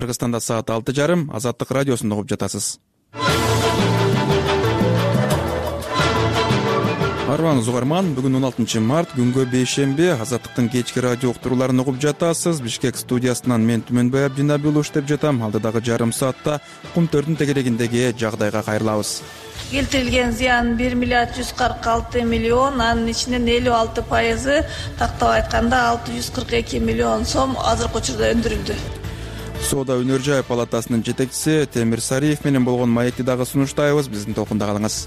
Кыргызстанда саат 6:30. Азаттык радиосунда угуп жатасыз. Арбаңыз угарман, бүгүн 16 март, күнгө бейшемби. Азаттыктын кечки радио уктурууларын угуп жатасыз. Бишкек студиясынан мен Түмөнбай Абдинабил иштеп жатам. Алдыдагы жарым саатта кум төрдүн тегерегиндеги жагдайга кайрылабыз. Келтирилген зыян 1 миллиард 146 миллион, анын ичинен 56% тактап айтканда 642 миллион сом азыркы учурда өндүрүлдү. Соода өнөр жай палатасынын жетекчиси Темир Сариев менен болгон маекти дагы сунуштайбыз. Биздин толкунда калыңыз.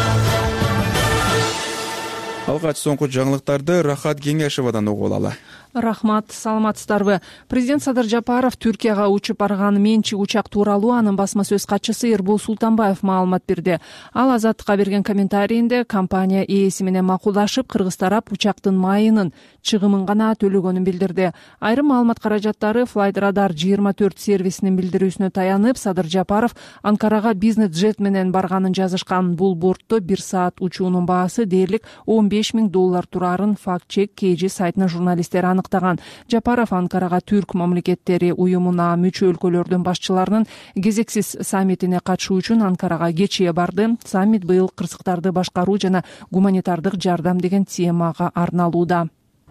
Алгач соңку жаңылыктарды Рахат Кеңешевадан угуп алалы. Рахмат, саламатсыздарбы? Президент Садыр Жапаров Түркияга учуп барган менчик учак тууралуу анын басма сөз катчысы Эрбол Султанбаев маалымат берди. Ал Азаттыкка берген комментарийинде компания ээси менен макулдашып, кыргыз тарап учактын майынын чыгымын гана төлөгөнүн билдирди. Айрым маалымат каражаттары Flight Radar 24 сервисинин билдирүүсүнө таянып, Садыр Жапаров Анкарага бизнес-джет менен барганын жазышкан. Бул бортто 1 саат учуунун баасы дээрлик $15,000 турарын факт-чек KG сайтынын журналисттери аныктаган. Жапаров Анкарага Түрк мамлекеттери уюмуна мүчө өлкөлөрдүн башчыларынын кезексиз саммитине катышуу үчүн Анкарага кечээ барды. Саммит быйыл кырсыктарды башкаруу жана гуманитардык жардам деген темага арналууда.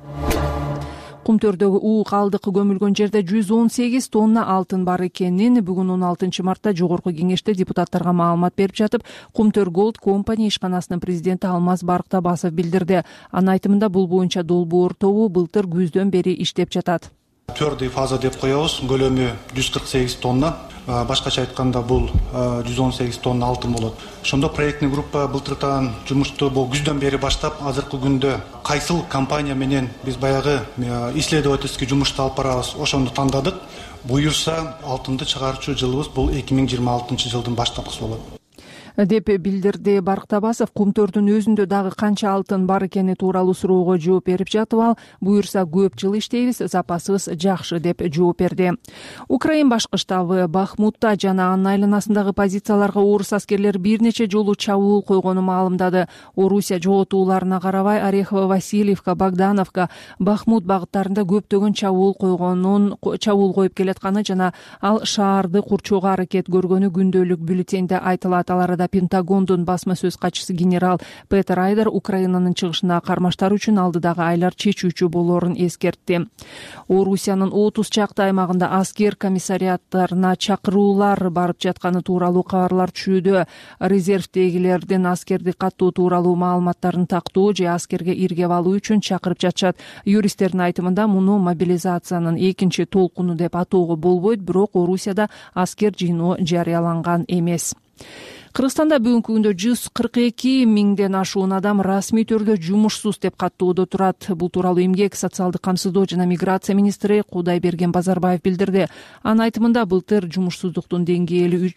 Кумтөрдөгү уу калдык көмүлгөн жерде 118 тонна алтын бар экенин бүгүн 16 мартта жогорку кеңеште депутаттарга маалымат берип жатып, Кумтөр Gold Company ишканасынын президенти Алмаз Барктабасов билдирди. Анын айтымында бул боюнча долбоор тобу былтыр күздөн бери иштеп жатат. Твердый фаза деп коебуз, көлөмү 148 тонна. Башкача айтканда бул 118 тонна алтын болот. Ошондо проектный группа былтыртан жумушту бул күздөн бери баштап, азыркы күндө кайсыл компания менен биз баягы исследовательский жумушту алып барабыз, ошону тандадык. Буюрса, алтынды чыгаруучу жылыбыз бул 2026 жылдын баштапкысы болот деп билдирди Барктабасов. Кумтөрдүн өзүндө дагы канча алтын бар экени тууралуу суроого жооп берип жатып, ал буюрса көп жыл иштейбиз, запасыбыз жакшы деп жооп берди. Украин башкы штабы Бахмутта жана анын айланасындагы позицияларга орус аскерлери бир нече жолу чабуул койгонун маалымдады. Орусия жоготууларына карабай Орехово, Васильевка, Богдановка, Бахмут багыттарында көптөгөн чабуул коюп келатканы жана ал шаарды курчоого аракет көргөнү күндөлүк бюллетенде айтылат. Аларда Пентагондун басма сөз катчысы генерал Петер Айдар Украинанын чыгышына кармаштар үчүн алдыдагы айлар чечүүчү болоорун эскертти. Орусиянын 30 чакты аймагында аскер комиссариаттарына чакыруулар барып жатканы тууралуу кабарлар түшүүдө. Резервдегилердин аскерди каттоо тууралуу маалыматтарын тактоо же аскерге иргеп алуу үчүн чакырып жатышат. Юристтердин айтымында муну мобилизациянын экинчи толкуну деп атоого болбойт, бирок Орусияда аскер жыйноо жарыяланган эмес. Кыргызстанда бүгүнкү күндө 142 миңден ашуун адам расмий түрдө жумушсуз деп каттоодо турат. Бул тууралуу эмгек, социалдык камсыздоо жана миграция министри Кудайберген Базарбаев билдирди. Анын айтымында былтыр жумушсуздуктун деңгээли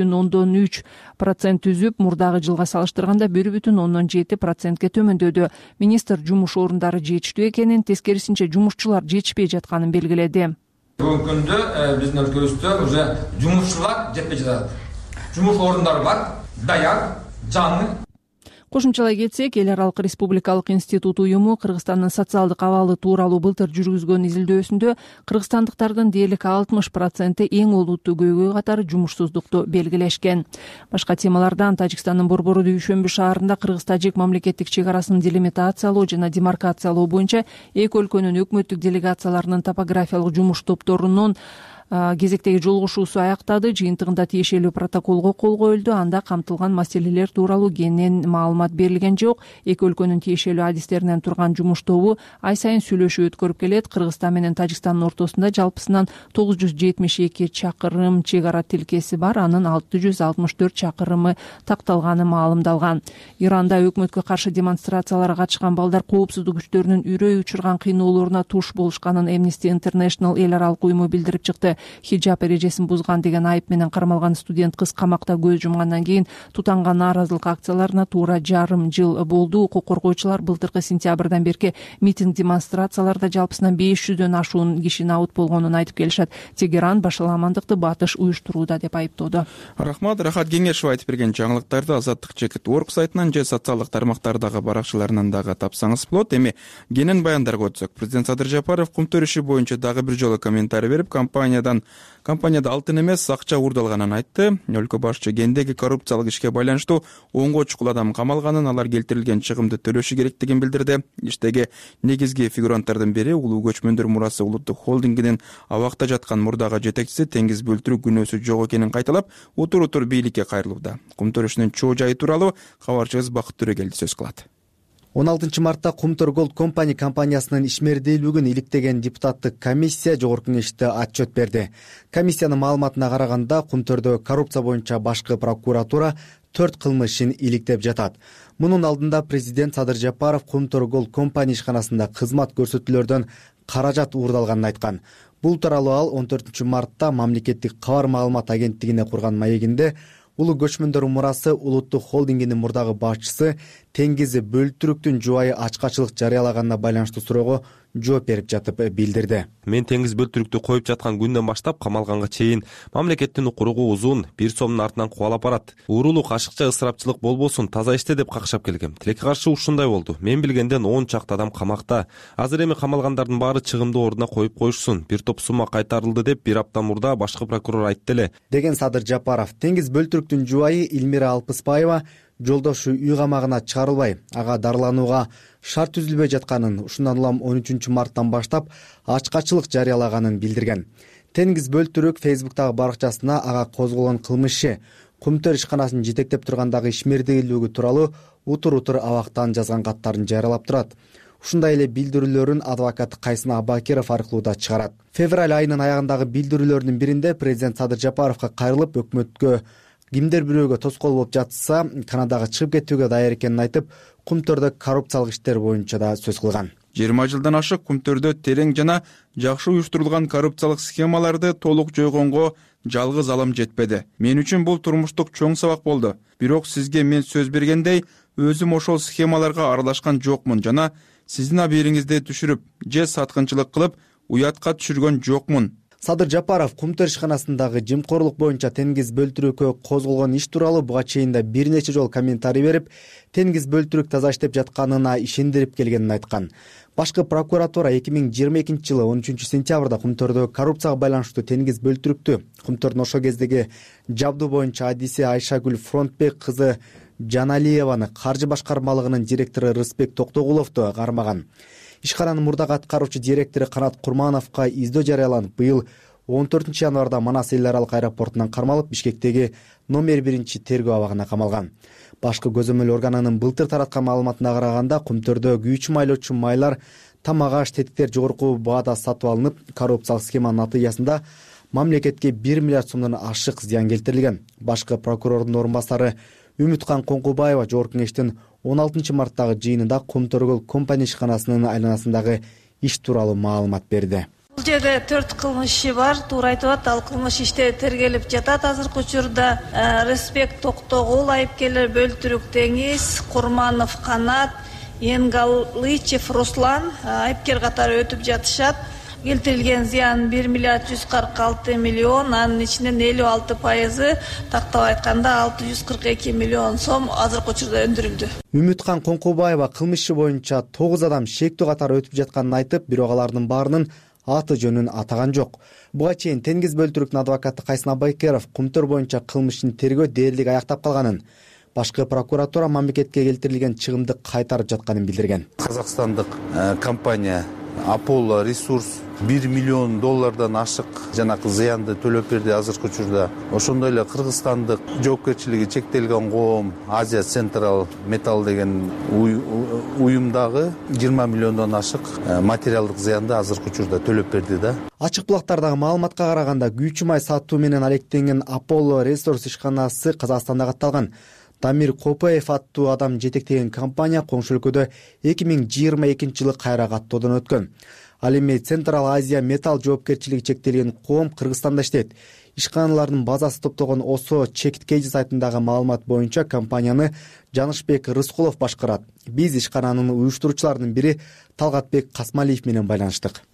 5,3% түзүп, мурдагы жылга салыштырганда 1,7%ге төмөндөдү. Министр жумуш орундары жетиштүү экенин, тескерисинче жумушчулар жетишпей жатканын белгиледи. Бүгүнкү күндө биздин өлкөбүздө уже жумушчулар жетпей жатат. Жумуш орундары бар, даяр, жаңы. Кошумчалай кетсек, Эл аралык республикалык институт уюму Кыргызстандын социалдык абалы тууралуу былтыр жүргүзгөн изилдөөсүндө кыргызстандыктардын дээрлик 60% эң олуттуу көйгөй катары жумушсуздукту белгилешкен. Башка темалардан Тажикстандын Борбору Дүйшөмбү шаарында кыргыз-тажик мамлекеттик чек арасын делимитациялоо жана демаркациялоо боюнча эки өлкөнүн өкмөттүк делегацияларынын топографиялык жумуш топторунун кезектеги жолугушуусу аяктады. Жыйынтыгында тиешелүү протоколго кол коюлду. Анда камтылган маселелер тууралуу кенен маалымат берилген жок. Эки өлкөнүн тиешелүү адистеринен турган жумуш тобу ай сайын сүйлөшүү өткөрүп келет. Кыргызстан менен Тажикстандын ортосунда жалпысынан 972 чакырым чек ара тилкеси бар. Анын 664 чакырымы такталганы маалымдалган. Иранда өкмөткө каршы демонстрацияларга катышкан балдар коопсуздук күчтөрүнүн үрөй учурган кыйноолоруна туш болушканын Amnesty International эл аралык уюму билдирип чыкты. Хиджаб эрежесин бузган деген айып менен кармалган студент кыз камакта көз жумгандан кийин тутанган нааразылык акцияларына туура жарым жыл болду. Укук коргоочулар былтыркы сентябрдан берки митинг демонстрацияларда жалпысынан 500дөн ашуун киши набыт болгонун айтып келишет. Тегеран башаламандыкты батыш уюштурууда деп айыптоодо. Рахмат. Рахат Кеңешев айтып берген жаңылыктарды Азаттык.org сайтынан же социалдык тармактардагы баракчаларынан дагы тапсаңыз болот. Эми кенен баяндарга өтсөк, президент Садыр Жапаров Кумтөр иши боюнча дагы бир жолу комментарий берип, компания компанияда алтын эмес акча уурдалганын айтты. Өлкө башчы кендеги коррупциялык ишке байланыштуу 10 чукул адам камалганын, алар келтирилген чыгымды төлөшү керектигин билдирди. Иштеги негизги фигуранттардын бири Улуу көчмөндөр мурасы улуттук холдингинин абакта жаткан мурдагы жетекчиси Теңиз Бөлтүрүк күнөөсү жок экенин кайталап, утур бийликке кайрылууда. Кум төрөшүнүн чоо жайы тууралуу кабарчыбыз Бакыт Төрөгелди сөз кылат. 16 мартта Кумтөр Голд компаниясынын ишмердүүлүгүн иликтеген депутаттык комиссия жогорку кеңеште отчет берди. Комиссиянын маалыматына караганда, Кумтөрдө коррупция боюнча башкы прокуратура 4 кылмышын иликтеп жатат. Мунун алдында президент Садыр Жапаров Кумтөр Голд компания ишканасында кызмат көрсөтүүлөрдөн каражат уурдалганын айткан. Бул тууралуу ал 14 мартта мамлекеттик кабар маалымат агенттигине курган маегинде Улуу көчмөндөр мурасы улуттук холдингинин мурдагы башчысы Теңиз Бөлтүрүктүн жубайы ачкачылык жарыялаганына байланыштуу суроого жооп берип жатып билдирди. Мен Теңиз Бөлтүрүктү коюп жаткан күндөн баштап камалганга чейин мамлекеттин укуругу узун, 1 сомдун артынан кубалап барат. Уурулук, ашыкча ысырапчылык болбосун, таза иште деп какшап келгем. Тилекке каршы ушундай болду. Мен билгенден 10 чакты адам камакта. Азыр эми камалгандардын баары чыгымды ордуна коюп коюшсун. Бир топ сумма кайтарылды деп 1 апта мурда башкы прокурор айтты эле, деген Садыр Жапаров. Теңиз Бөлтүрүктүн жубайы Илмира Алпыспаева жолдошу үй камагына чыгарылбай, ага дарыланууга шарт түзүлбөй жатканын, ушундан улам 13 марттан баштап ачкачылык жарыялаганын билдирген. Теңиз Бөлтүрүк Facebook'тагы баракчасына ага козголгон кылмышы, Кумтөр ишканасын жетектеп тургандагы ишмердүүлүгү тууралуу утур абактан жазган каттарын жарыялап турат. Ушундай эле билдирүүлөрүн адвокат Кайсын Абакиров аркылуу да чыгарат. Февраль айынын аягындагы билдирүүлөрүнүн биринде президент Садыр Жапаровго кайрылып, өкмөткө кимдер бирөөгө тоскоол болуп жатса, Канадага чыгып кетүүгө даяр экенин айтып, Кумтөрдө коррупциялык иштер боюнча да сөз кылган. 20 жылдан ашык Кумтөрдө терең жана жакшы уюштурулган коррупциялык схемаларды толук жойгонго жалгыз алым жетпеди. Мен үчүн бул турмуштук чоң сабак болду. Бирок сизге мен сөз бергендей, өзүм ошол схемаларга аралашкан жокмун жана сиздин абийириңизди түшүрүп же саткынчылык кылып уятка түшүргөн жокмун. Садыр Жапаров Кумтөр ишканасындагы жымкорлук боюнча Теңиз Бөлтүрүккө козголгон иш тууралуу буга чейин да бир нече жолу комментарий берип, Теңиз Бөлтүрүк таза иштеп жатканына ишендирип келгенин айткан. Башкы прокуратура 2022 жылы 13 сентябрда Кумтөрдө коррупцияга байланыштуу Теңиз Бөлтүрүктү Кумтөрдүн ошол кездеги жабдуу боюнча адиси Айшагүл Фронтбек кызы Жаналиеваны, каржы башкармалыгынын директору Рыспек Токтогуловду кармаган. Ишкананын мурдагы аткаруучу директору Канат Курмановго издөө жарыяланып, быйыл 14 январда Манас эл аралык аэропортунан кармалып, Бишкектеги номер 1 тергөө абагына камалган. Башкы көзөмөл органынын былтыр тараткан маалыматына караганда, Кумтөрдө күйүүчү майлоочу майлар, тамак аш, тетиктер жогорку баада сатып алынып, коррупциялык схеманын натыйжасында мамлекетке 1 миллиард сомдон ашык зыян келтирилген. Башкы прокурордун орун басары Үмүткан Коңкубаева жогорку кеңештин 16 марттагы жыйынында Кумтөр Голд компания ишканасынын айланасындагы иш тууралуу маалымат берди. Бул жерде 4 кылмыш бар, туура айтып атат. Ал кылмыш иштери тергелип жатат азыркы учурда. Рыспек Токтогул айыпкерлер Бөлтүрүк Теңиз, Курманов Канат, Енгалычев Руслан айыпкер катары өтүп жатышат. Келтирилген зыян 1 миллиард 146 миллион, анын ичинен 56%, тактап айтканда 642 миллион сом азыркы учурда өндүрүлдү. Үмүткан Коңкубаева кылмыш боюнча 9 адам шектүү катары өтүп жатканын айтып, бирок алардын баарынын аты жөнүн атаган жок. Буга чейин Теңиз Бөлтүрүктүн адвокаты Кайсын Абакиров Кумтөр боюнча кылмыштын тергөө дээрлик аяктап калганын, башкы прокуратура мамлекетке келтирилген чыгымды кайтарып жатканын билдирген. Казакстандык компания Apollo Resource $1 миллион ашык жанакы зыянды төлөп берди азыркы учурда. Ошондой эле кыргызстандык жоопкерчилиги чектелген коом Азия Централ Металл деген уюмдагы 20 миллиондон ашык материалдык зыянды азыркы учурда төлөп берди да. Ачык булактардагы маалыматка караганда, күйүүчү май сатуу менен алектенген Apollo Resource ишканасы Казакстанда катталган. Дамир Копаев аттуу адам жетектеген компания коңшу өлкөдө 2022 жылы кайра каттоодон өткөн. Ал эми Централ Азия Металл жоопкерчилиги чектелген коом Кыргызстанда иштейт. Ишканалардын базасы топтогон Осо Чекиткейжи сайтындагы маалымат боюнча компанияны Жанышбек Рыскулов башкарат. Биз ишкананын уюштуруучуларынын бири Талгатбек Касмалиев менен байланыштык.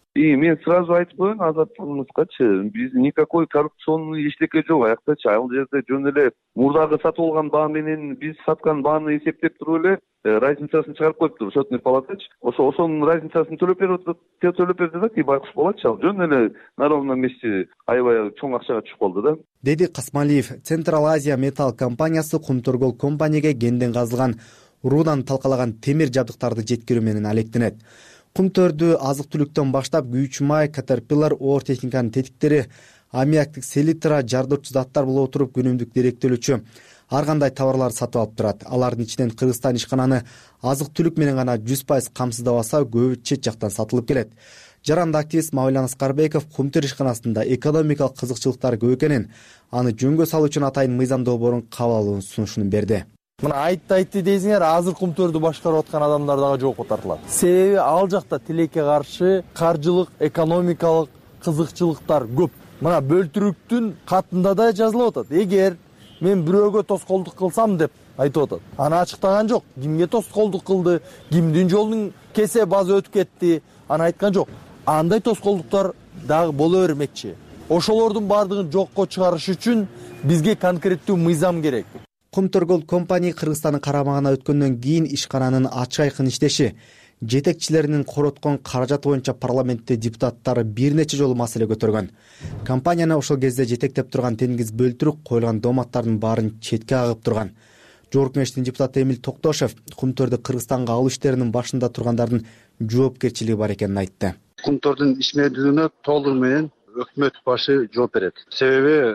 И мен сразу айтып коеюн азаттыгыбызгачы, биз никакой коррупционный эчтеке жок аяктачы. Ал жерде жөн эле мурдагы сатып алган баа менен биз саткан бааны эсептеп туруп эле разницасын чыгарып коюптур счетный палатачы. Ошонун разницасын төлөп берди да, ки байкуш балачы. Ал жөн эле наровно эмеси аябай чоң акчага түшүп калды да, деди Касмалиев. Централ Азия металл компаниясы Кумтөр Голд компанияга кенден казылган уруудан талкалаган темир жабдыктарды жеткирүү менен алектенет. Кумтөрдү азык-түлүктөн баштап күйүүчү май, Caterpillar, оор техниканын тетиктери, аммиактык селитра, жардырчу заттар боло туруп күнүмдүк деректөлүүчү ар кандай товарларды сатып алып турат. Алардын ичинен Кыргызстан ишкананы азык-түлүк менен гана 100% камсыздабаса, көбү чет жактан сатылып келет. Жаранды активист Мавлан Аскарбеков Кумтөр ишканасында экономикалык кызыкчылыктар көп экенин, аны жөнгө салуу үчүн атайын мыйзам долбоорун кабыл алуунун сунушун берди. Мына айтты дейсиңер, азыр Кумтөрдү башкарып аткан адамдар дагы жоопко тартылат. Себеби ал жакта тилекке каршы каржылык, экономикалык кызыкчылыктар көп. Мына бөлтүрүктүн катында да жазылып атат. Эгер мен бирөөгө тоскоолдук кылсам деп айтып атат. Аны ачыктаган жок. Кимге тоскоолдук кылды, кимдин жолун кесе база өтүп кетти, аны айткан жок. Андай тоскоолдуктар дагы боло бермекчи. Ошолордун баардыгын жокко чыгарыш үчүн бизге конкреттүү мыйзам керек. Кумтөр Голд компания Кыргызстандын карамагына өткөндөн кийин ишкананын ачык айкын иштеши, жетекчилеринин короткон каражаты боюнча парламентте депутаттары бир нече жолу маселе көтөргөн. Компанияны ошол кезде жетектеп турган Тенгиз Бөлтүрүк коюлган дооматтардын баарын четке кагып турган. Жогорку Кеңештин депутаты Эмил Токтошев Кумтөрдү Кыргызстанга алуу иштеринин башында тургандардын жоопкерчилиги бар экенин айтты. Кумтөрдүн ишмердүүлүгүнө толугу менен өкмөт башы жооп берет. Себеби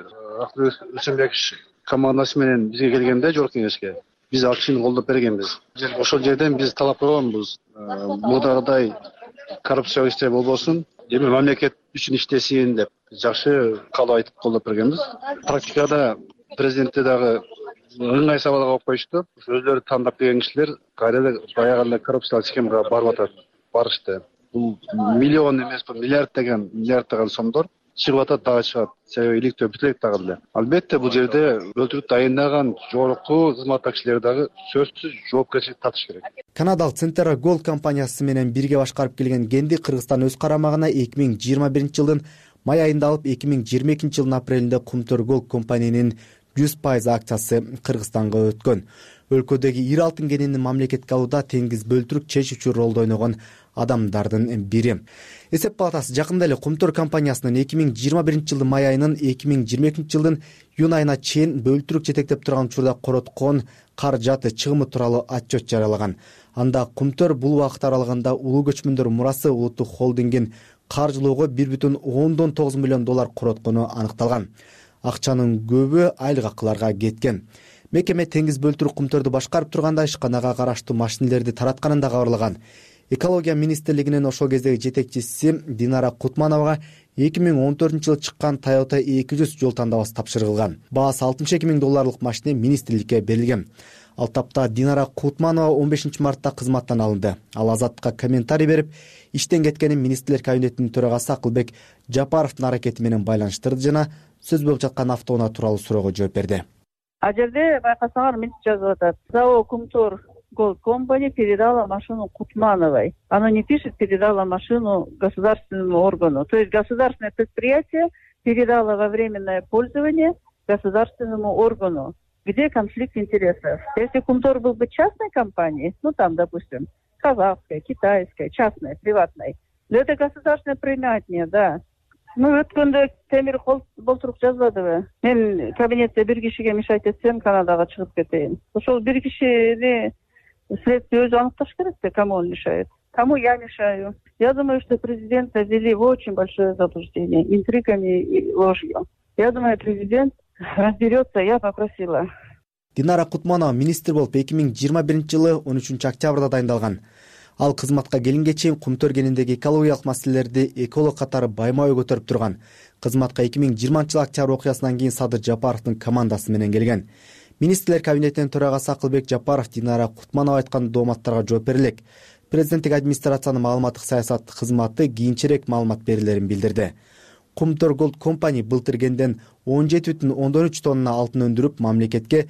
Акылбек командасы менен бизге келгенде Жогорку Кеңешке биз ал кишини колдоп бергенбиз. Ошол жерден биз талап койгонбуз. Мурдагыдай коррупциялык иштер болбосун, эми мамлекет үчүн иштесин деп жакшы каалоо айтып колдоп бергенбиз. Практикада президентте дагы ыңгай сабалга коюп коюшту. Өздөрү тандап келген кишилер кайра эле баягы эле коррупциялык схемага барып атат, барышты. Бул миллион эмес, миллиарддаган сомдор чыгып атат, дагы чыгат. Себеби иликтөө бүтө элек дагы эле. Албетте бул жерде Бөлтүрүктү айындаган жогорку кызматтагы кишилер дагы сөзсүз жоопкерчилик татыш керек. Канадалык Централ Голд компаниясы менен бирге башкарып келген кенди Кыргызстан өз карамагына 2021 жылдын май айында алып, 2022 жылдын апрелинде Кумтөр Голд компаниянын 100% акциясы Кыргызстанга өткөн. Өлкөдөгү ири алтын кенинин мамлекетке алууда Тенгиз Бөлтүрүк чечүүчү ролду ойногон адамдардын бири. Эсеп палатасы жакында эле Кумтөр компаниясынын 2021 жылдын май айынан 2022 жылдын июнь айына чейин Бөлтүрүк жетектеп турган учурда короткон каражаты чыгымы тууралуу отчет жарыялаган. Анда Кумтөр бул убакыт аралыгында улуу көчмөндөр мурасы улуттук холдингин каржылоого $1.9 миллион короткону аныкталган. Акчанын көбү айлык акыларга кеткен. Мекеме Тенгиз Бөлтүрүк Кумтөрдү башкарып турганда ишканага караштуу машинелерди таратканын да кабарлаган. Экология министрлигинин ошол кездеги жетекчиси Динара Кутмановага 2014 жылы чыккан Toyota 200 жол тандабасы тапшырылган. Баасы $62,000 машина министрликке берилген. Ал тапта Динара Кутманова 15 мартта кызматтан алынды. Ал Азаттыкка комментарий берип, иштен кеткенин министрлер кабинетинин төрагасы Акылбек Жапаровдун аракети менен байланыштырды жана сөз болуп жаткан автоунаа тууралуу суроого жооп берди. А жерде байкасаңар мынтип жазып атат. ЗАО Кумтөр Голд компания передала машину Кутмановой. Оно не пишет, передала машину государственному органу. То есть государственное предприятие передало во временное пользование государственному органу. Где конфликт интересов? Если Кумтор был бы частной компанией, ну там, допустим, казахской, китайской, частной, приватной, но это государственное предприятие, да. Өткөндө темир болтурук жазбадыбы? Мен кабинетте бир кишиге мешать этсем, Канадага чыгып кетейин. Ошол бир кишини следствие өзү аныкташ керек да, кому он мешает. Кому я мешаю? Я думаю, что президента ввели в очень большое заблуждение интригами и ложью. Я думаю, президент разберется, я попросила. Динара Кутманова министр болуп 2021 жылы 13 октябрда дайындалган. Ал кызматка келинге чейин Кумтөр кениндеги экологиялык маселелерди эколог катары байма-бай көтөрүп турган. Кызматка 2020 жылы октябрь окуясынан кийин Садыр Жапаровдун командасы менен келген. Министрлер кабинетинин төрагасы Акылбек Жапаров Динара Кутманова айткан дооматтарга жооп берилек. Президенттик администрациянын маалыматтык саясат кызматы кийинчерээк маалымат берилерин билдирди. Кумтөр Голд компания былтыр кенден 17,3 тонна алтын өндүрүп, мамлекетке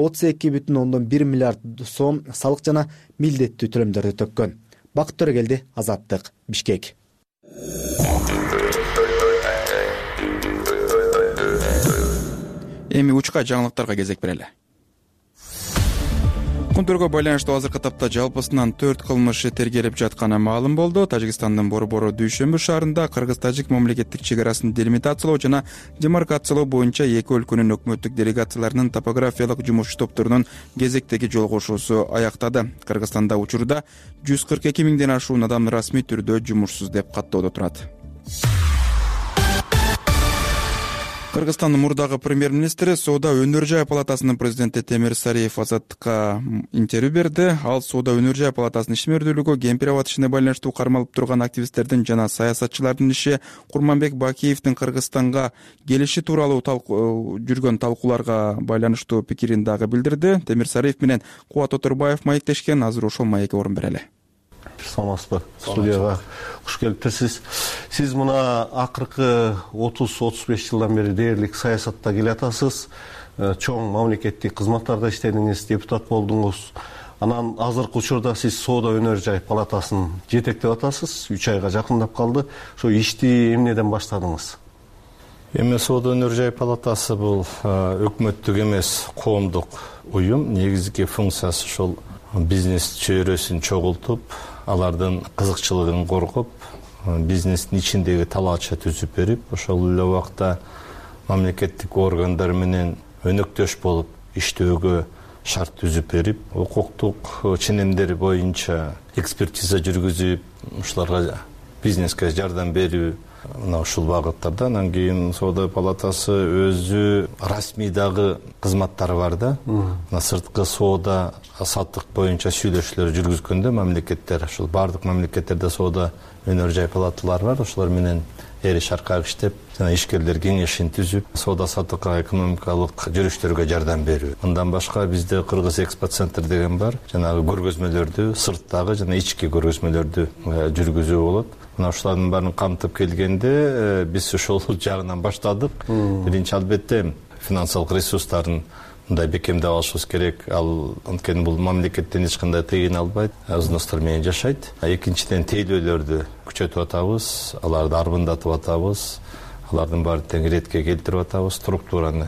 32,1 миллиард сом салык жана милдеттүү төлөмдөрдү төккөн. Бакыт Төрөгелди, Азаттык, Бишкек. Эми учка жаңылыктарга кезек берели. Кунтөргө байланыштуу азыркы тапта жалпысынан 4 кылмыш тергелип жатканы маалым болду. Тажикстандын Борбору Дүйшөмбү шаарында кыргыз-тажик мамлекеттик чек арасын делимитациялоо жана демаркациялоо боюнча эки өлкөнүн өкмөттүк делегацияларынын топографиялык жумуш топторунун кезектеги жолугушуусу аяктады. Кыргызстанда учурда 142 миңден ашуун адам расмий түрдө жумушсуз деп каттоодо турат. Кыргызстандын мурдагы премьер-министри Соода өнөр жай палатасынын президенти Темир Сариев Азаттыкка интервью берди. Ал Соода өнөр жай палатасынын ишмердүүлүгү, кемпир абад ишине байланыштуу кармалып турган активисттердин жана саясатчылардын иши, Курманбек Бакиевдин Кыргызстанга келиши тууралуу жүргөн талкууларга байланыштуу пикирин дагы билдирди. Темир Сариев менен Кубат Оторбаев маектешкен. Азыр ошол маекке орун берели. Саламатсызбы, студияга куш келиптирсиз. Сиз мына акыркы 30-35 жылдан бери дээрлик саясатта келатасыз. Чоң мамлекеттик кызматтарда иштедиңиз, депутат болдуңуз. Анан азыркы учурда сиз Соода өнөр жай палатасын жетектеп атасыз. 3 айга жакындап калды. Ошо ишти эмнеден баштадыңыз? Эми Соода өнөр жай палатасы бул өкмөттүк эмес, коомдук уюм. Негизги функциясы ошол бизнес чөйрөсүн чогултуп, алардын кызыкчылыгын коргоп, бизнестин ичиндеги талаача түзүп берип, ошол эле убакта мамлекеттик органдар менен өнөктөш болуп иштөөгө шарт түзүп берип, укуктук ченемдер боюнча экспертиза жүргүзүп, ушуларга бизнеске жардам берүү, мына ушул багыттарда. Анан кийин Соода палатасы өзү расмий дагы кызматтары бар да. Мына сырткы соода саттык боюнча сүйлөшүүлөр жүргүзгөндө мамлекеттер, ушул бардык мамлекеттерде Соода өнөр жай палаталары бар. Ошолор менен эри шаркак иштеп, жана ишкерлер кеңешин түзүп, соода саттыкка, экономикалык жүрүштөргө жардам берүү. Мындан башка бизде Кыргыз экспоцентр деген бар. Жанагы көргөзмөлөрдү, сырттагы жана ички көргөзмөлөрдү жүргүзүү болот. Мына ушулардын баарын камтып келгенде биз ошол жагынан баштадык. Биринчи албетте финансылык ресурстарын мындай бекемдеп алышыбыз керек. Ал анткени бул мамлекеттен эч кандай тыйын албайт, взностор менен жашайт. Экинчиден тейлөөлөрдү күчөтүп атабыз, аларды арбындатып атабыз, алардын баарын тең иретке келтирип атабыз, структураны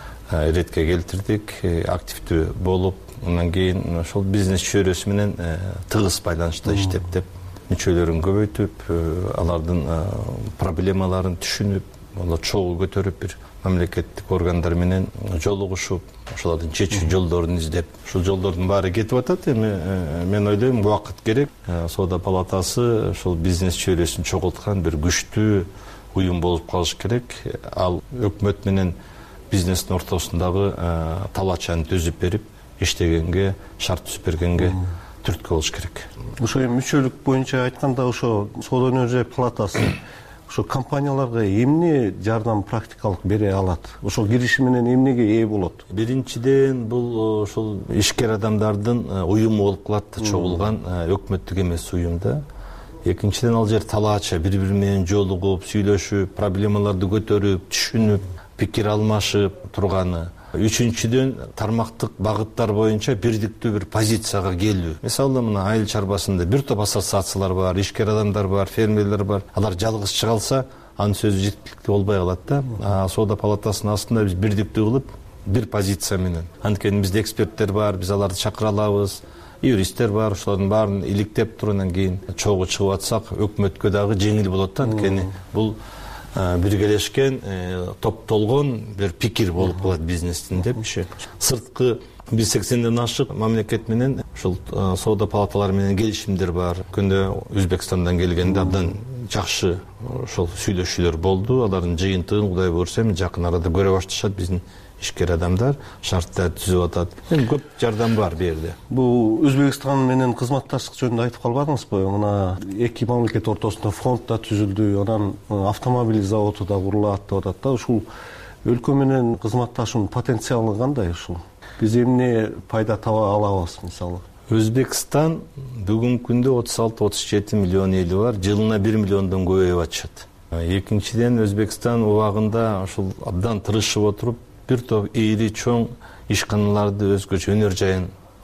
иретке келтирдик, активдүү болуп, андан кийин ошол бизнес чөйрөсү менен тыгыз байланышта иштеп, мүчөлөрүн көбөйтүп, алардын проблемаларын түшүнүп, алар чогуу көтөрүп, бир мамлекеттик органдар менен жолугушуп, ошолордун чечүү жолдорун издеп, ушул жолдордун баары кетип атат. Эми мен ойлойм, убакыт керек. Соода палатасы ошол бизнес чөйрөсүн чогулткан бир күчтүү уюм болуп калыш керек. Ал өкмөт менен бизнестин ортосундагы талаачаны түзүп берип, иштегенге, шарт түзүп бергенге түрткү болуш керек. Ошо мүчөлүк боюнча айтканда, ошо Соода өнөр жай палатасы ошо компанияларга эмне жардам практикалык бере алат? Ошол кириши менен эмнеге ээ болот? Биринчиден бул ошол ишкер адамдардын уюму болуп калат, чогулган өкмөттүк эмес уюмда. Экинчиден ал жер талаача бири-бири менен жолугуп, сүйлөшүп, проблемаларды көтөрүп, түшүнүп, пикир алмашып турганы. Үчүнчүдөн тармактык багыттар боюнча бирдиктүү бир позицияга келүү. Мисалы, мына айыл чарбасында бир топ ассоциациялар бар, ишкер адамдар бар, фермерлер бар. Алар жалгыз чыга алса, анын сөзү жеткиликтүү болбой калат да. Соода палатасынын астында биз бирдиктүү кылып, бир позиция менен. Анткени бизде эксперттер бар, биз аларды чакыра алабыз. Юристтер бар, ошолордун баарын иликтеп туруп, анан кийин чогуу чыгып атсак, өкмөткө дагы жеңил болот да. Анткени бул биргелешкен, топтолгон бир пикир болуп калат бизнестин деп. Сырткы биз 80ден ашык мамлекет менен ушул соода палаталары менен келишимдер бар. Күндө Өзбекстандан келгенде абдан жакшы ошол сүйлөшүүлөр болду. Алардын жыйынтыгын Кудай буйрса жакын арада көрө башташат биздин ишкер адамдар, шарттар түзүп атат. Көп жардам бар бу жерде. Бул Өзбекстан менен кызматташтык жөнүндө айтып калбадыңызбы? Мына эки мамлекет ортосунда фонд да түзүлдү, анан автомобиль заводу да курулат деп атат да. Ушул өлкө менен кызматташуунун потенциалы кандай ушул? Биз эмне пайда таба алабыз мисалы? Өзбекстан бүгүнкү күндө 36-37 миллион эли бар, жылына 1 миллиондон көбөйүп атышат. Экинчиден Өзбекстан убагында ушул абдан тырышып отуруп, бир топ ийри чоң ишканаларды өзгөчө өнөр жайын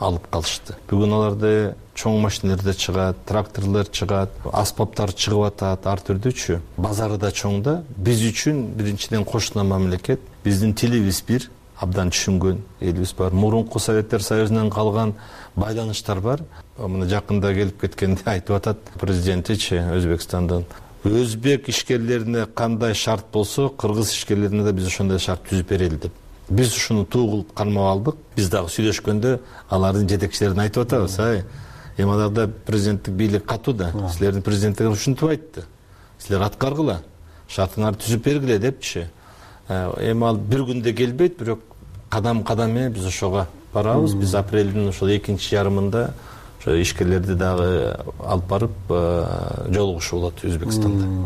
алып калышты. Бүгүн аларда чоң машиналар чыгат, тракторлор чыгат, аспаптар чыгып атат, ар түрдүүчү. Базары да чоң да. Биз үчүн биринчиден кошуна мамлекет, биздин тилибиз бир, абдан түшүнгөн элибиз бар. Мурунку Советтер Союзунан калган байланыштар бар. Мына жакында келип кеткенде айтып атат президентичи Өзбекстандын. Өзбек ишкерлерине кандай шарт болсо, кыргыз ишкерлерине да биз ошондой шарт түзүп берели деп. Биз ушуну туу кылып кармап алдык. Биз дагы сүйлөшкөндө алардын жетекчилерин айтып атабыз. Эми аларда президенттик бийлик катуу да. Силердин президенттигиңиз ушинтип айтты. Силер аткаргыла, шартыңарды түзүп бергиле депчи. Эми ал бир күндө келбейт, бирок кадам менен биз ошого барабыз. Биз апрелдин ошол экинчи жарымында ошо ишкерлерди дагы алып барып жолугушуу болот Өзбекстанда.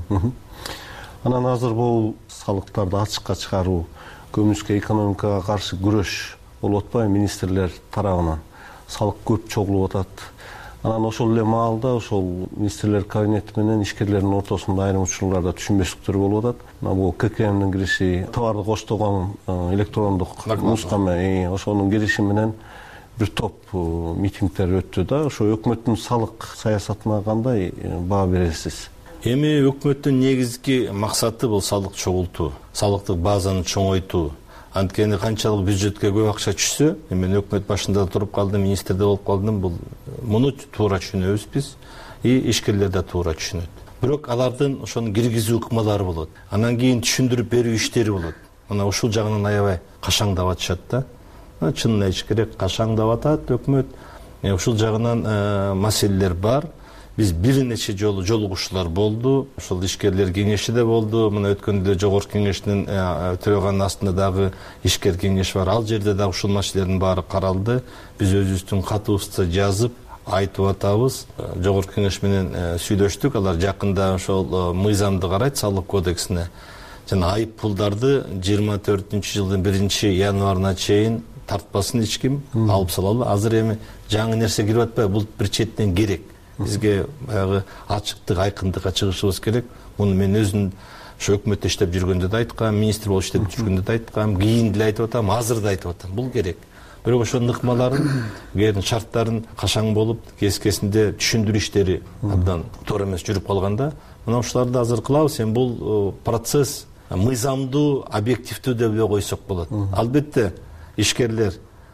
Анан азыр бул салыктарды ачыкка чыгаруу, көмүскө экономикага каршы күрөш болуп атпайбы министрлер тарабынан? Салык көп чогулуп атат. Анан ошол эле маалда ошол министрлер кабинети менен ишкерлердин ортосунда айрым учурларда түшүнбөстүктөр болуп атат. Мына бул ККМдин кириши, товарды коштогон электрондук нускама, ошонун кириши менен бир топ митингдер өттү да. Ошо өкмөттүн салык саясатына кандай баа бересиз? Эми өкмөттүн негизги максаты бул салык чогултуу, салыктык базаны чоңойтуу. Анткени канчалык бюджетке көп акча түшсө, мен өкмөт башында туруп калдым, министрде болуп калдым, бул муну туура түшүнөбүз биз, ишкерлер да туура түшүнөт. Бирок алардын ошону киргизүү ыкмалары болот. Анан кийин түшүндүрүп берүү иштери болот. Мына ушул жагынан аябай кашаңдап атышат да. Чынын айтыш керек, кашаңдап атат өкмөт. Ушул жагынан маселелер бар. Биз бир нече жолу жолугушуулар болду. Ошол ишкерлер кеңеши да болду. Мына өткөндө жогорку кеңештин төрөгөнүн астында дагы ишкер кеңеш бар. Ал жерде дагы ушул маселелердин баары каралды. Биз өзүбүздүн катыбызды жазып айтып атабыз. Жогорку кеңеш менен сүйлөштүк. Алар жакында ошол мыйзамды карайт, салык кодексине. Жана айып пулдарды 24-жылдын 1-январына чейин тартпасын эч ким, алып салалы. Азыр эми жаңы нерсе кирип атпайбы? Бул бир четинен керек. Бизге баягы ачыктык, айкындыкка чыгышыбыз керек. Муну мен өзүм ошо өкмөттө иштеп жүргөндө да айткам, министр болуп иштеп жүргөндө да айткам, кийин деле айтып атам, азыр да айтып атам. Бул керек. Бирок ошонун ыкмаларын, эгер шарттарын кашаң болуп, кескесинде түшүндүрүү иштери абдан туура эмес жүрүп калганда, мына ушуларды азыр кылабыз. Эми бул процесс мыйзамдуу, объективдүү деп эле койсок болот. Албетте ишкерлер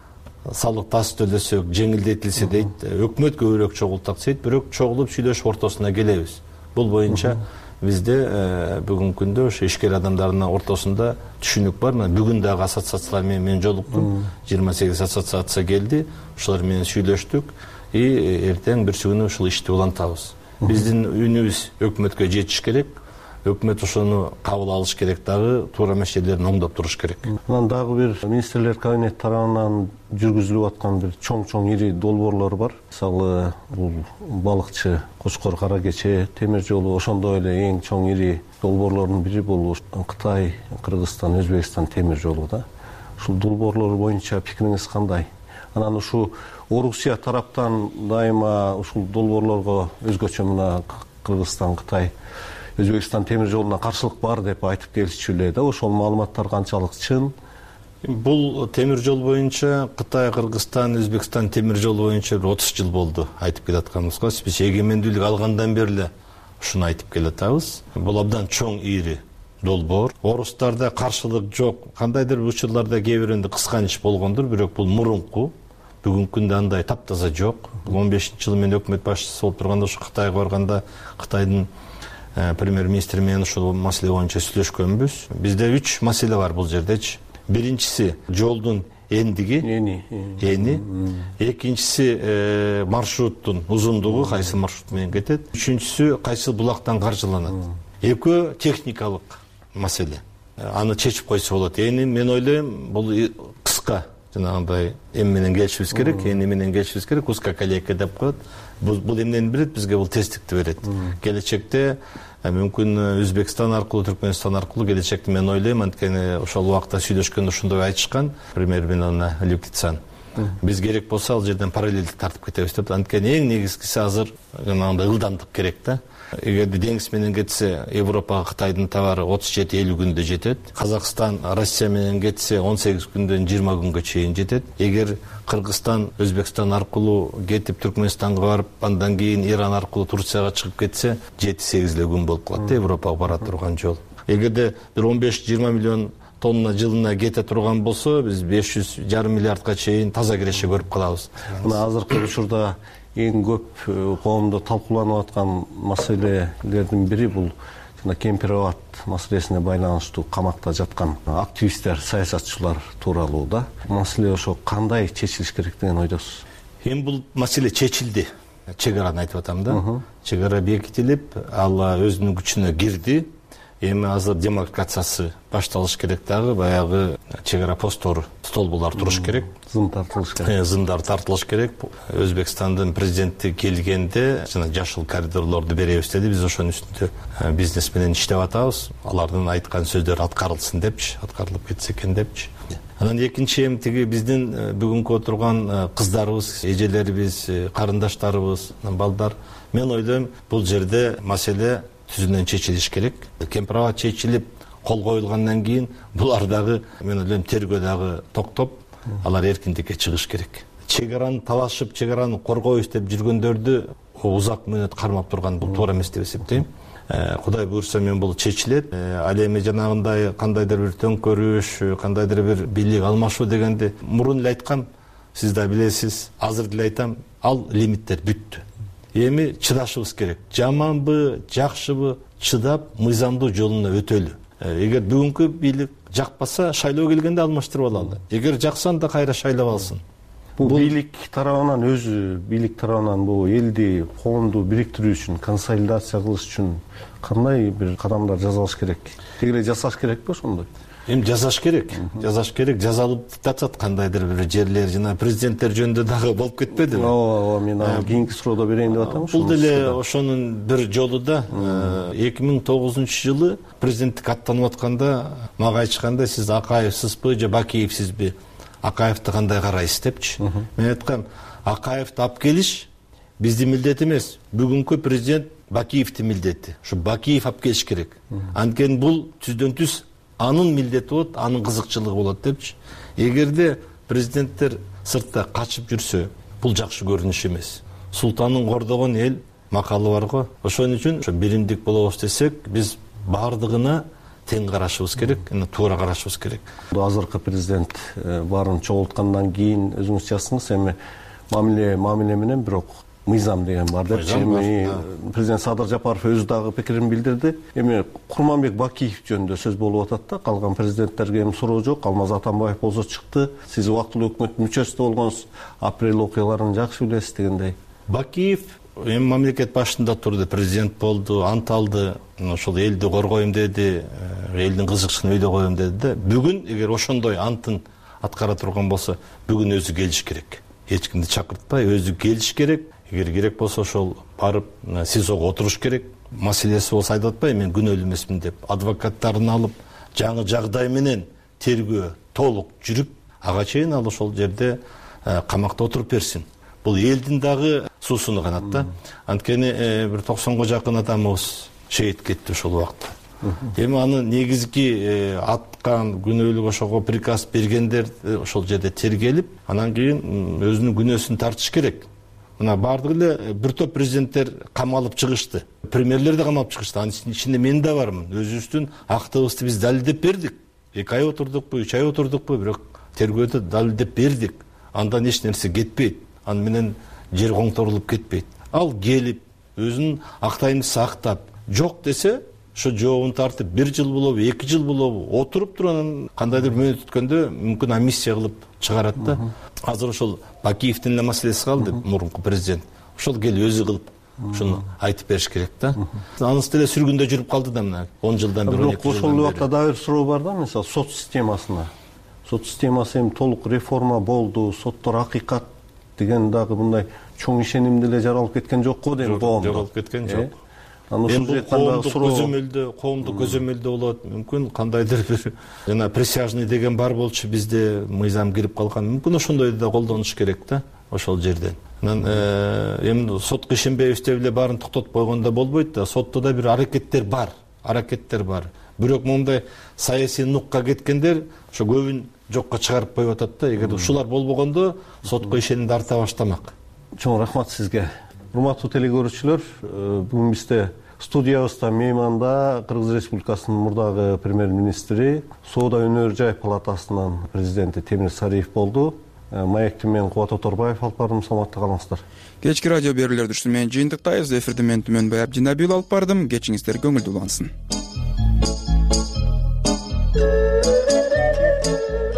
салык таз төлөсөк, жеңилдетилсе дейт, өкмөт көбүрөөк чогултак дейт, бирок чогулуп сүйлөшүп ортосуна келебиз. Бул боюнча бизде бүгүнкү күндө ошо ишкер адамдардын ортосунда түшүнүк бар. Бүгүн дагы ассоциациялар менен мен жолуктум. 28 ассоциация келди. Ошолар менен сүйлөштүк. Эртең бирси күнү ушул ишти улантабыз. Биздин үнүбүз өкмөткө жетиш керек. Өкмөт ошону кабыл алыш керек, дагы туура маселелерин оңдоп туруш керек. Анан дагы бир министрлер кабинети тарабынан жүргүзүлүп аткан бир чоң ири долбоорлор бар. Мисалы, бул балыкчы, Кочкор, Кара Кече темир жолу, ошондой эле эң чоң ири долбоорлордун бири бул Кытай, Кыргызстан, Өзбекстан темир жолу да. Ушул долбоорлор боюнча пикириңиз кандай? Анан ушу Орусия тараптан дайыма ушул долбоорлорго өзгөчө мына Кыргызстан, Кытай, Өзбекстан темир жолуна каршылык бар деп айтып келишчү эле да. Ошол маалыматтар канчалык чын? Бул темир жол боюнча Кытай, Кыргызстан, Өзбекстан темир жолу боюнча 30 жыл болду айтып келатканыбызга. Биз эгемендүүлүк алгандан бери эле ушуну айтып келатабыз. Бул абдан чоң ири долбоор. Орустарда каршылык жок. Кандайдыр учурларда кээ биринде кысканыч болгондур, бирок бул мурунку. Бүгүнкү күндө андай таптаза жок. 15-жылы мен өкмөт башчысы болуп турганда ошо Кытайга барганда Кытайдын премьер-министри менен ушул маселе боюнча сүйлөшкөнбүз. Бизде 3 маселе бар бул жердечи. Биринчиси жолдун эндиги, эни. Экинчиси маршруттун узундугу, кайсы маршрут менен кетет. Үчүнчүсү кайсы булактан каржыланат. Экөө техникалык маселе. Аны чечип койсо болот. Эни мен ойлойм, бул кыска жанагындай эми менен келишибиз керек, эни менен келишибиз керек, узкая колейка деп коет. Бул эмнени берет? Бизге бул тесттикти берет. Келечекте мүмкүн Өзбекстан аркылуу, Түркмөнстан аркылуу келечекте мен ойлойм, анткени ошол убакта сүйлөшкөндө ошондой айтышкан премьер-министр Люктицан. Биз керек болсо ал жерден параллелдик тартып кетебиз деп. Анткени эң негизгиси азыр жанагындай ылдамдык керек да. эгерде деңиз менен кетсе Европага Кытайдын товары 37-50 күндө жетет. Казакстан Россия менен кетсе 18 күндөн 20 күнгө чейин жетет. Эгер Кыргызстан Өзбекстан аркылуу кетип Түркмөнстанга барып, андан кийин Иран аркылуу Турцияга чыгып кетсе 7-8 күн болуп калат Европага бара турган жол. Эгерде 15-20 миллион тонна жылына кете турган болсо, биз 500,5 миллиардга чейин таза киреше көрүп калабыз. Мына азыркы учурда эң көп коомдо талкууланып аткан маселелердин бири бул жана кемпир-абад маселесине байланыштуу камакта жаткан активисттер, саясатчылар тууралуу да. Маселе ошо кандай чечилиш керек деген ойдосуз? Эми бул маселе чечилди. Чегараны айтып атам да. Чегара бекитилип, ал өзүнүн күчүнө кирди. Эми азыр демаркациясы башталыш керек дагы, баягы чегара посттор, столбулар туруш керек. Зын тартылыш керек. Зындар тартылыш керек. Өзбекстандын президенти келгенде жана жашыл коридорлорду беребиз деди. Биз ошонун үстүндө бизнес менен иштеп атабыз. Алардын айткан сөздөрү аткарылсын депчи, аткарылып кетсе экен депчи. Анан экинчи эми тиги биздин бүгүнкү отурган кыздарыбыз, эжелерибиз, карындаштарыбыз, балдар. Мен ойлойм, бул жерде маселе түзүнөн чечилиш керек. Кемпир-абад чечилип, кол коюлгандан кийин булар дагы, мен ойлойм, тергөө дагы токтоп, алар эркиндикке чыгыш керек. Чегараны талашып, чегараны коргойбуз деп жүргөндөрдү узак мөөнөт кармап турган бул туура эмес деп эсептейм. Кудай буйрса мен бул чечилет. Ал эми жанагындай кандайдыр бир төңкөрүш, кандайдыр бир бийлик алмашуу дегенди мурун эле айткам, сиз да билесиз, азыр деле айтам, ал лимиттер бүттү. Эми чыдашыбыз керек. Жаманбы, жакшыбы, чыдап, мыйзамдуу жолуна өтөлү. Эгер бүгүнкү бийлик жакпаса, шайлоо келгенде алмаштырып алалы. Эгер жаксан да кайра шайлап алсын. Бул бийлик тарабынан өзү, бийлик тарабынан бул элди, коомду бириктирүү үчүн, консолидация кылыш үчүн кандай бир кадамдар жасалыш керек? Тегеле жасаш керекпи ошондой? Эми жасаш керек. Жасаш керек. Жазалып жатат кандайдыр бир жерлер, жана президенттер жөнүндө дагы болуп кетпедиби? Ооба, мен кийинки суроодо берейин деп атам. Бул деле ошонун бир жолу да 2009-жылы президенттик аттанып атканда мага айтышканда, сиз Акаевсызбы же Бакиевсизби? Акаевди кандай карайсыз депчи. Мен айткам, Акаевди алып келиш биздин милдет эмес. Бүгүнкү президент Бакиевдин милдети. Ушу Бакиев алып келиш керек. Анткени бул түздөн түз анын милдети болот, анын кызыкчылыгы болот депчи. Эгерде президенттер сыртта качып жүрсө, бул жакшы көрүнүш эмес. Султанын кордогон эл макалы бар го. Ошон үчүн ошо биримдик болобуз десек, биз бардыгына тең карашыбыз керек, туура карашыбыз керек. Азыркы президент баарын чогулткандан кийин өзүңүз жазсыңыз, эми мамиле менен бирок мыйзам деген бар депчи. Эми президент Садыр Жапаров өзү дагы пикирин билдирди. Эми Курманбек Бакиев жөнүндө сөз болуп атат да, калган президенттерге эми суроо жок. Алмаз Атамбаев болсо чыкты. Сиз убактылуу өкмөттүн мүчөсү болгонсуз, апрель окуяларын жакшы билесиз дегендей. Бакиев эми мамлекет башында турду, президент болду, ант алды, ошол элди коргойм деди, элдин кызыкчылыгын өйдө коем деди да. Бүгүн эгер ошондой антын аткара турган болсо, бүгүн өзү келиш керек. Эч кимди чакыртпай өзү келиш керек. Эгер керек болсо ошол барып СИЗОго отуруш керек. Маселеси болсо айтып атпайбы, мен күнөөлүү эмесмин деп. Адвокаттарын алып, жаңы жагдай менен тергөө толук жүрүп, ага чейин ал ошол жерде камакта отуруп берсин. Бул элдин дагы суусуну канат да. Анткени бир 90го жакын адамыбыз шейит кетти ошол убакта. Эми аны негизги аткан, күнөөлүк ошого приказ бергендер ошол жерде тергелип, анан кийин өзүнүн күнөөсүн тартыш керек. Мына бардыгы эле бир топ президенттер камалып чыгышты. Премьерлер да камалып чыгышты. Анын ичинде мен да бармын. Өзүбүздүн актыбызды биз далилдеп бердик. 2 ай отурдукпу, 3 ай отурдукпу, бирок тергөөдө далилдеп бердик. Андан эч нерсе кетпейт. Аны менен жер коңторулуп кетпейт. Ал келип, өзүнүн актайымдысы актап, жок десе, ошо жообун тартып 1 жыл болобу, 2 жыл болобу, отуруп туруп кандайдыр мөөнөт өткөндө мүмкүн амнистия кылып чыгарат да. Азыр ошол Бакиевдин эле маселеси калды, мурунку президент. Ошол келип өзү кылып ушуну айтып бериш керек да. Анысы деле сүргүндө жүрүп калды да мына 10 жылдан бери, 12 жылдан бери. Ошол убакта дагы бир суроо бар да, мисалы сот системасына. Сот системасы эми толук реформа болду, соттор акыйкат деген дагы мындай чоң ишеним деле жаралып кеткен жокко дейм коомдо. Жаралып кеткен жок. Коомдук көзөмөлдө болот. Мүмкүн кандайдыр бир жана присяжный деген бар болчу, бизде мыйзам кирип калган. Мүмкүн ошондойду да колдонуш керек да. ошол жерден. Анан эми сотко ишенбейбиз деп эле баарын токтотуп койгондо болбойт да. Сотто да бир аракеттер бар. Бирок мондай саясий нукка кеткендер ошо көбүн жокко чыгарып коюп атат да. Эгер ушулар болбогондо сотко ишенимди арта баштамак. Чоң рахмат сизге. Урматтуу телекөрүүчүлөр, бүгүн бизде студиябызда мейманда Кыргыз Республикасынын мурдагы премьер-министри, Соода өнөр жай палатасынын президенти Темир Сариев болду. Маектин менен Кубат Оторбаев алып бардым. Саламатта калыңыздар. Кечки радио берүүлөрдү менен жыйынтыктайбыз. Эфирди мен Түмөнбай Абдинабил алып бардым. Кечиңиздер көңүлдүү улансын.